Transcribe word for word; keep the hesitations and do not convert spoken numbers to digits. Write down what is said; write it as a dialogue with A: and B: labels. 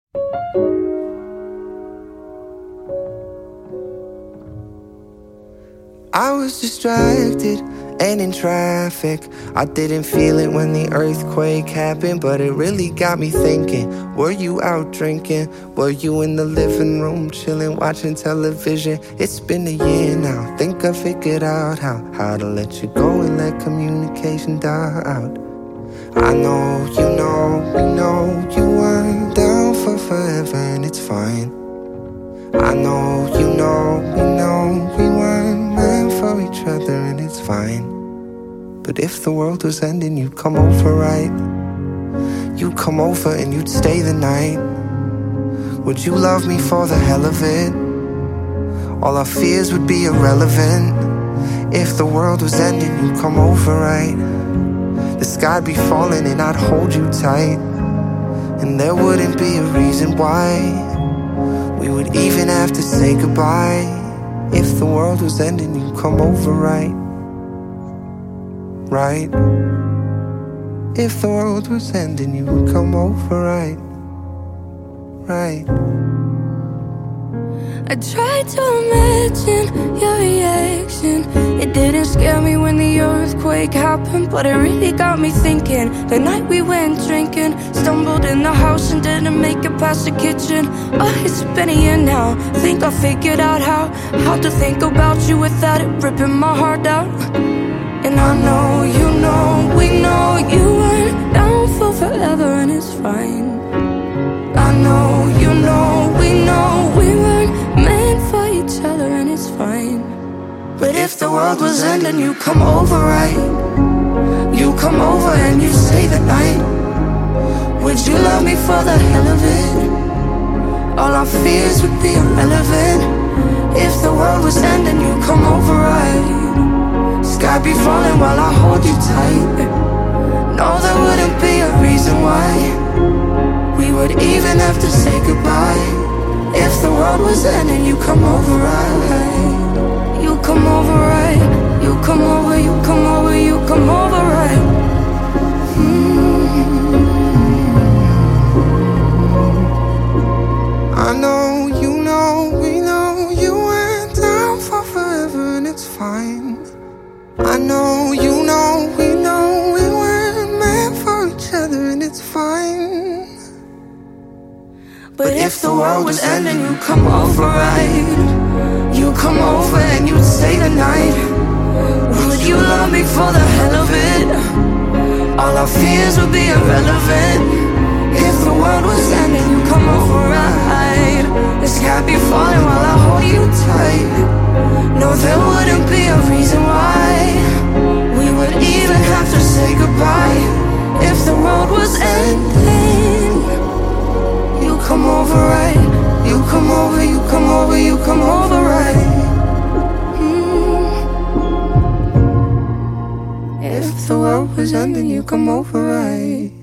A: I was distracted and in traffic. I didn't feel it when the earthquake happened, but it really got me thinking. Were you out drinking? Were you in the living room chilling, watching television? It's been a year now. Think I figured out how How to let you go and let communication die out. I know, you know, we know you weren't down for forever, and it's fine. I know, you know, we know we weren't meant for each other, and it's fine. But if the world was ending, you'd come over, right? You'd come over and you'd stay the night. Would you love me for the hell of it? All our fears would be irrelevant. If the world was ending, you'd come over, right? The sky'd be falling and I'd hold you tight, and there wouldn't be a reason why we would even have to say goodbye. If the world was ending, you'd come over, right? Right? If the world was ending, you would come over, right? Right?
B: I tried to imagine your reaction. It didn't scare me when the earthquake happened, but it really got me thinking. The night we went drinking, stumbled in the house and didn't make it past the kitchen. Oh, it's been a year now. Think I figured out how How to think about you without it ripping my heart out. And I know, you know, we know you weren't down for forever, and it's fine. I know, you know, we know we weren't meant for each other, and it's fine. But if the world was ending, you come over, right? You come over and you stay the night. Would you love me for the hell of it? All our fears would be irrelevant. If the world was ending, you come over, right? Sky be falling while I hold you tight. No, there wouldn't be a reason why we would even have to say goodbye. If the world was ending, you come over, right? You come over, right? You come over, you come over, you come over, right? Mm-hmm.
A: I know, you know, we know you went down for forever, and it's fine. I know, you know, we know we weren't meant for each other, and it's fine.
B: But if the world was ending, you come over, right? You come over and you'd stay the night. Would you love me for the hell of it? All our fears would be irrelevant. If the world was ending, you come over, right? The sky be falling while I hold you tight. No, there wouldn't be a reason why we would even have to say goodbye. If the world was ending, you come over, right? You come over, you come over, you come over, right? Mm. If the world was ending, you come over, right?